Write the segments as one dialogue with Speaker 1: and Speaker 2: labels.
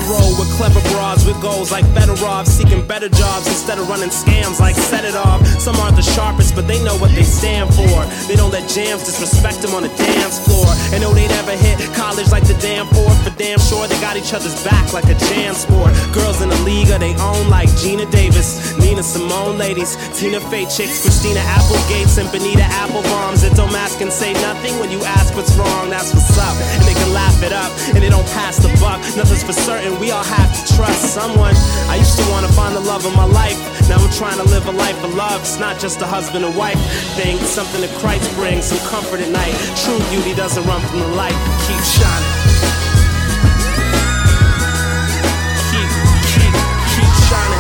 Speaker 1: roll with clever bras with goals like Fedorov, seeking better jobs instead of running scams like Set It Off. Some aren't the sharpest, but they know what they stand for. They don't let jams disrespect them on the dance floor. And know they never hit college like the damn fourth, for damn sure they got each other's back like a jam sport. Girls in the league of they own like Gina Davis, Nina Simone ladies, Tina Fey chicks, Christina Applegates and Benita Applebaums that don't ask and say nothing when you ask what's wrong. That's what's up, and they can laugh it up and they don't pass the buck. Nothing's for certain, we all have to trust someone. I used to want to find the love of my life. Now I'm trying to live a life of love. It's not just a husband and wife thing, it's something that Christ brings, some comfort at night. True beauty doesn't run from the light, keep shining. Keep shining.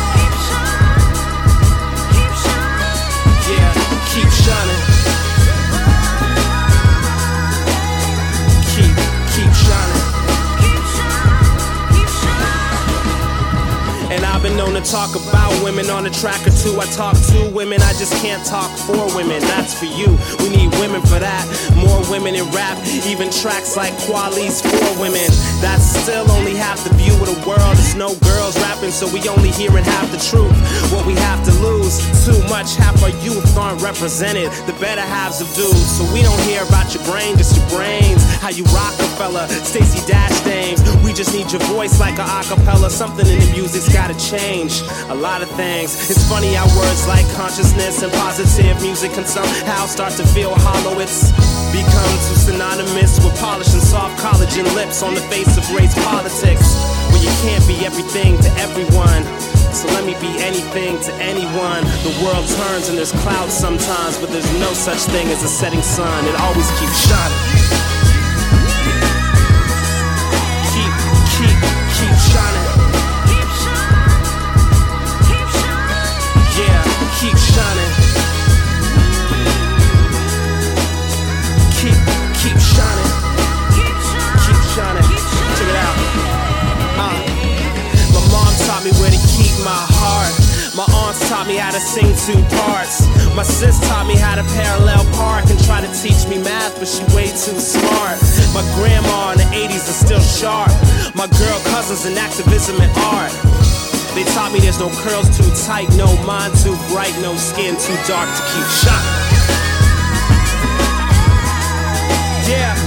Speaker 1: Yeah, keep shining. Keep shining. And I've been known to talk about women on a track or two. I talk to women, I just can't talk for women. That's for you, we need women for that. More women in rap, even tracks like Quali's for women. That's still only half the view of the world. There's no girls rapping, so we only hearing half the truth. What we have to lose, too much, half our youth aren't represented, the better halves of dudes. So we don't hear about your brain, just your brains. How you Rockefeller, Stacey Dash Dames. We just need your voice like a acapella. Something in the music's gotta change, a lot of things. It's funny how words like consciousness and positive music can somehow start to feel hollow. It's become too synonymous with polishing soft collagen lips on the face of race politics, where you can't be everything to everyone. So let me be anything to anyone. The world turns and there's clouds sometimes, but there's no such thing as a setting sun. It always keeps shining. Keep shining. Yeah, keep shining. Keep shining. Keep shining. Check it out. My mom taught me where to keep my heart. My aunts taught me how to sing two parts. My sis taught me how to parallel park and try to teach me math, but she way too smart. My grandma in the 80s is still sharp. My girl cousins in activism and art. They taught me there's no curls too tight, no mind too bright, no skin too dark to keep shining. Yeah.